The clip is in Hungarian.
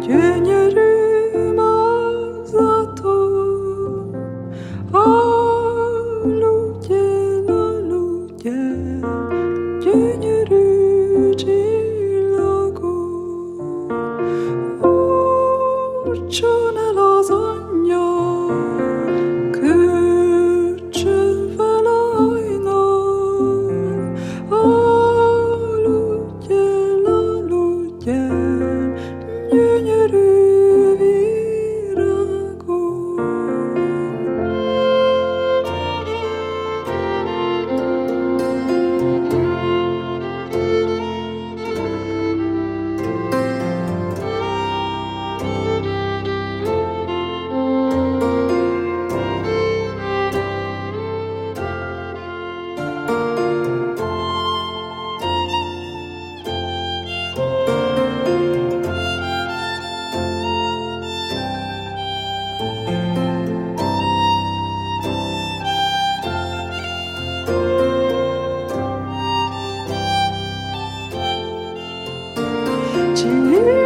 gyönyörű mázlatom, aludjál, gyönyörű csillagom, úrcson el az angyal, kölcsön fel a hajnal, aludjál, gyönyörű virágom. Ci